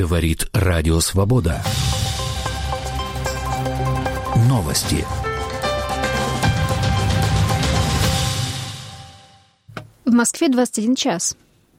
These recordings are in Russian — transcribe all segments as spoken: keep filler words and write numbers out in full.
Говорит Радио Свобода. Новости. В Москве двадцать один час.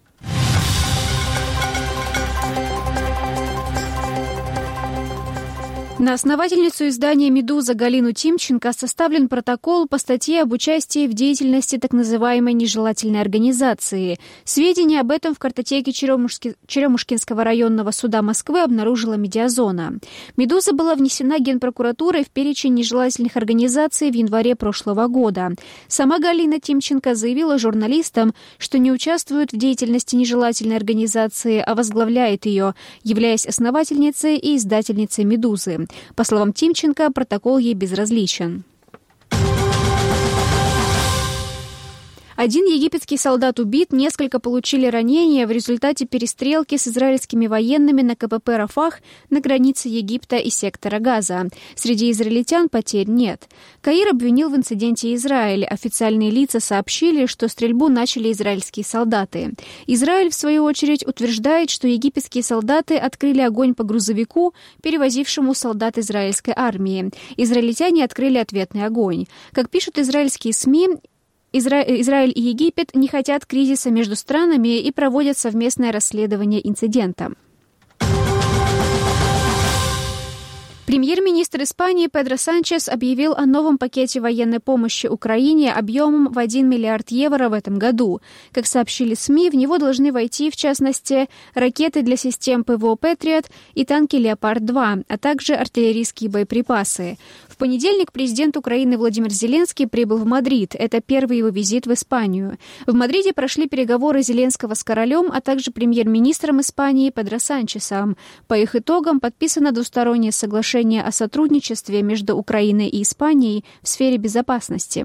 На основательницу издания «Медуза» Галину Тимченко составлен протокол по статье об участии в деятельности так называемой нежелательной организации. Сведения об этом в картотеке Черемушки... Черемушкинского районного суда Москвы обнаружила «Медиазона». «Медуза» была внесена Генпрокуратурой в перечень нежелательных организаций в январе прошлого года. Сама Галина Тимченко заявила журналистам, что не участвует в деятельности нежелательной организации, а возглавляет ее, являясь основательницей и издательницей «Медузы». По словам Тимченко, протокол ей безразличен. Один египетский солдат убит, несколько получили ранения в результате перестрелки с израильскими военными на КПП «Рафах» на границе Египта и сектора Газа. Среди израильтян потерь нет. Каир обвинил в инциденте Израиль. Официальные лица сообщили, что стрельбу начали израильские солдаты. Израиль, в свою очередь, утверждает, что египетские солдаты открыли огонь по грузовику, перевозившему солдат израильской армии. Израильтяне открыли ответный огонь. Как пишут израильские СМИ, Изра... Израиль и Египет не хотят кризиса между странами и проводят совместное расследование инцидента. Премьер-министр Испании Педро Санчес объявил о новом пакете военной помощи Украине объемом в один миллиард евро в этом году. Как сообщили СМИ, в него должны войти, в частности, ракеты для систем ПВО «Патриот» и танки «Леопард-два», а также артиллерийские боеприпасы. В понедельник президент Украины Владимир Зеленский прибыл в Мадрид. Это первый его визит в Испанию. В Мадриде прошли переговоры Зеленского с королем, а также премьер-министром Испании Педро Санчесом. По их итогам подписано двустороннее соглашение о сотрудничестве между Украиной и Испанией в сфере безопасности.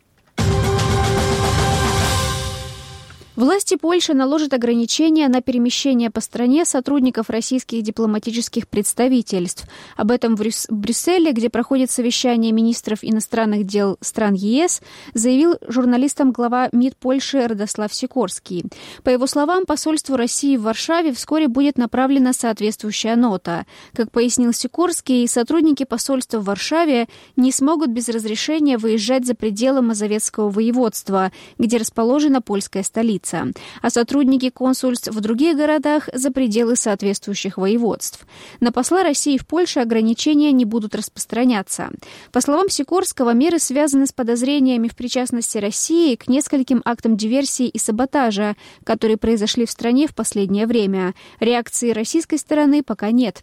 Власти Польши наложат ограничения на перемещение по стране сотрудников российских дипломатических представительств. Об этом в Брюсселе, где проходит совещание министров иностранных дел стран ЕС, заявил журналистам глава МИД Польши Радослав Сикорский. По его словам, посольству России в Варшаве вскоре будет направлена соответствующая нота. Как пояснил Сикорский, сотрудники посольства в Варшаве не смогут без разрешения выезжать за пределы Мазовецкого воеводства, где расположена польская столица, а сотрудники консульств в других городах за пределы соответствующих воеводств. На посла России в Польше ограничения не будут распространяться. По словам Сикорского, меры связаны с подозрениями в причастности России к нескольким актам диверсии и саботажа, которые произошли в стране в последнее время. Реакции российской стороны пока нет.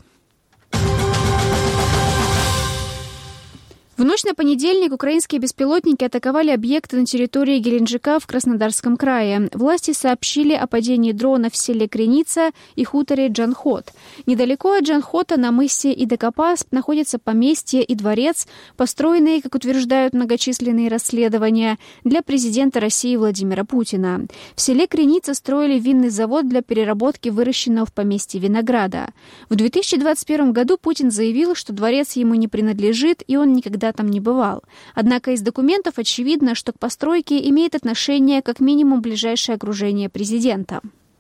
В ночь на понедельник украинские беспилотники атаковали объекты на территории Геленджика в Краснодарском крае. Власти сообщили о падении дрона в селе Креница и хуторе Джанхот. Недалеко от Джанхота на мысе Идакапас находится поместье и дворец, построенные, как утверждают многочисленные расследования, для президента России Владимира Путина. В селе Креница строили винный завод для переработки выращенного в поместье винограда. В две тысячи двадцать первом году Путин заявил, что дворец ему не принадлежит, и он никогда там не бывал. Однако из документов очевидно, что к постройке имеет отношение как минимум ближайшее окружение президента.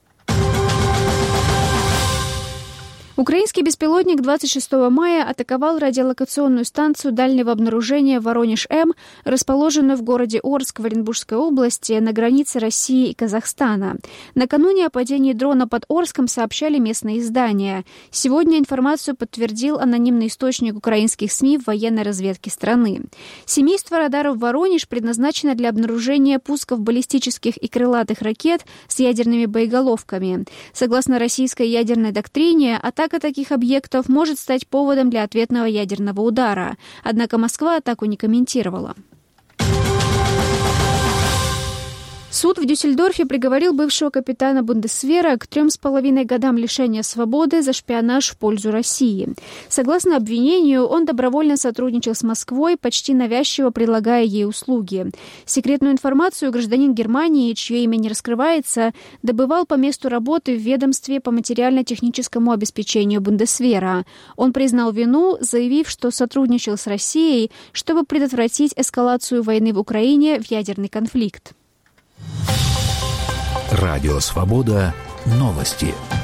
Украинский беспилотник двадцать шестого мая атаковал радиолокационную станцию дальнего обнаружения «Воронеж-М», расположенную в городе Орск в Оренбургской области на границе России и Казахстана. Накануне о падении дрона под Орском сообщали местные издания. Сегодня информацию подтвердил анонимный источник украинских СМИ в военной разведке страны. Семейство радаров «Воронеж» предназначено для обнаружения пусков баллистических и крылатых ракет с ядерными боеголовками. Согласно российской ядерной доктрине, атака Атака таких объектов может стать поводом для ответного ядерного удара. Однако Москва атаку не комментировала. Суд в Дюссельдорфе приговорил бывшего капитана Бундесвера к трем с половиной годам лишения свободы за шпионаж в пользу России. Согласно обвинению, он добровольно сотрудничал с Москвой, почти навязчиво предлагая ей услуги. Секретную информацию гражданин Германии, чье имя не раскрывается, добывал по месту работы в ведомстве по материально-техническому обеспечению Бундесвера. Он признал вину, заявив, что сотрудничал с Россией, чтобы предотвратить эскалацию войны в Украине в ядерный конфликт. Радио Свобода. Новости.